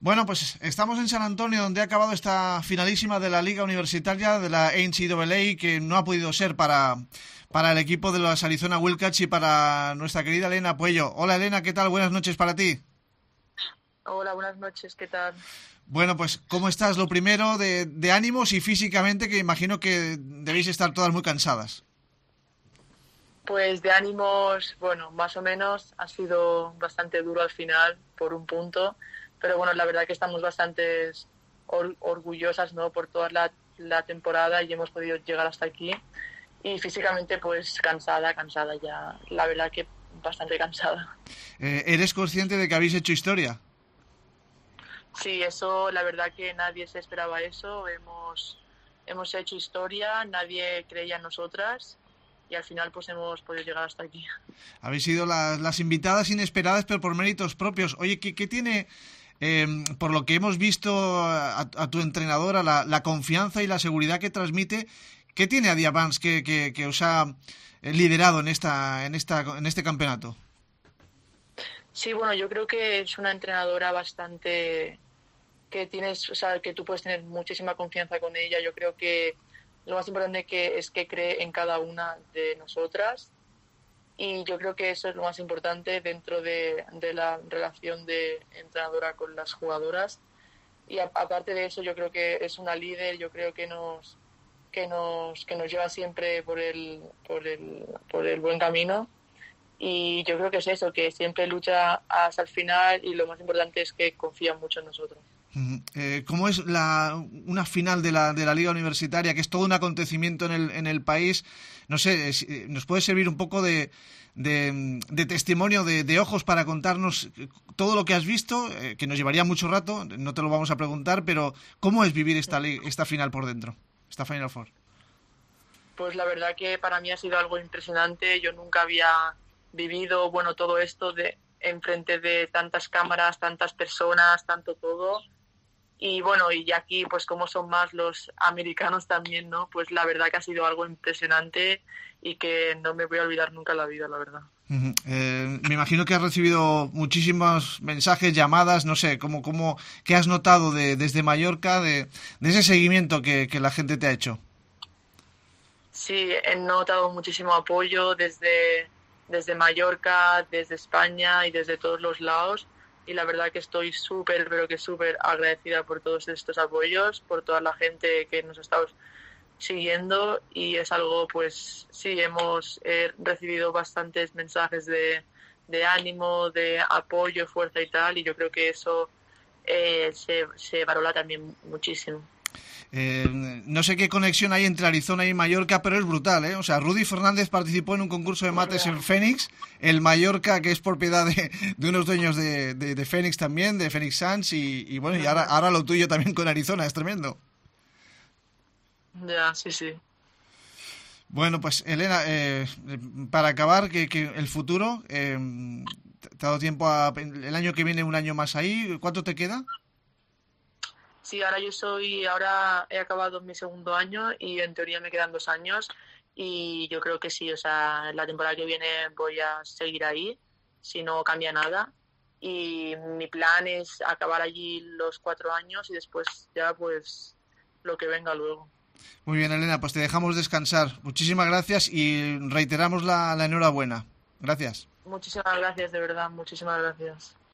Bueno, pues estamos en San Antonio, donde ha acabado esta finalísima de la Liga Universitaria de la NCAA, que no ha podido ser para el equipo de los Arizona Wildcats y para nuestra querida Elena Puello. Hola Elena, ¿qué tal? Buenas noches para ti. Hola, buenas noches, ¿qué tal? Bueno, pues ¿cómo estás? Lo primero de ánimos y físicamente, que imagino que debéis estar todas muy cansadas. Pues de ánimos, bueno, más o menos ha sido bastante duro al final por un punto, pero bueno, la verdad que estamos bastante orgullosas, ¿no? Por toda la temporada y hemos podido llegar hasta aquí. Y físicamente pues cansada ya, la verdad que bastante cansada. ¿Eres consciente de que habéis hecho historia? Sí, eso, la verdad que nadie se esperaba eso, hemos hecho historia, nadie creía en nosotras y al final pues hemos podido llegar hasta aquí. Habéis sido las invitadas inesperadas, pero por méritos propios. Oye, ¿qué tiene, por lo que hemos visto a tu entrenadora, la confianza y la seguridad que transmite? ¿Qué tiene Adia Vance que os ha liderado en este campeonato? Sí, bueno, yo creo que es una entrenadora bastante que tienes, o sea, que tú puedes tener muchísima confianza con ella. Yo creo que lo más importante que es que cree en cada una de nosotras y yo creo que eso es lo más importante dentro de la relación de entrenadora con las jugadoras. Y aparte de eso, yo creo que es una líder, yo creo que nos lleva siempre por el buen camino. Y yo creo que es eso, que siempre lucha hasta el final y lo más importante es que confía mucho en nosotros. ¿Cómo es una final de la Liga Universitaria, que es todo un acontecimiento en el país? No sé, ¿nos puede servir un poco de testimonio, de ojos para contarnos todo lo que has visto, que nos llevaría mucho rato, no te lo vamos a preguntar, pero ¿cómo es vivir esta final por dentro, esta Final Four? Pues la verdad que para mí ha sido algo impresionante. Yo nunca había vivido, bueno, todo esto de enfrente de tantas cámaras, tantas personas, tanto todo. Y bueno, y aquí, pues como son más los americanos también, ¿no? Pues la verdad que ha sido algo impresionante y que no me voy a olvidar nunca en la vida, la verdad. Me imagino que has recibido muchísimos mensajes, llamadas, no sé, ¿qué has notado desde Mallorca, de ese seguimiento que la gente te ha hecho? Sí, he notado muchísimo apoyo desde Mallorca, desde España y desde todos los lados. Y la verdad que estoy súper, pero que súper agradecida por todos estos apoyos, por toda la gente que nos ha estado siguiendo. Y es algo, pues sí, hemos recibido bastantes mensajes de ánimo, de apoyo, fuerza y tal. Y yo creo que eso se valora también muchísimo. No sé qué conexión hay entre Arizona y Mallorca, pero es brutal, ¿eh? O sea, Rudy Fernández participó en un concurso de mates en Phoenix, el Mallorca, que es propiedad de unos dueños de Phoenix también, de Phoenix Suns, y bueno, y ahora lo tuyo también con Arizona, es tremendo. Ya, sí, sí. Bueno, pues Elena, para acabar, que el futuro, ¿te ha dado tiempo el año que viene un año más ahí? ¿Cuánto te queda? Sí, ahora he acabado mi segundo año y en teoría me quedan 2 años y yo creo que sí, o sea, la temporada que viene voy a seguir ahí si no cambia nada y mi plan es acabar allí los 4 años y después ya pues lo que venga luego. Muy bien, Elena, pues te dejamos descansar. Muchísimas gracias y reiteramos la enhorabuena. Gracias. Muchísimas gracias, de verdad, muchísimas gracias.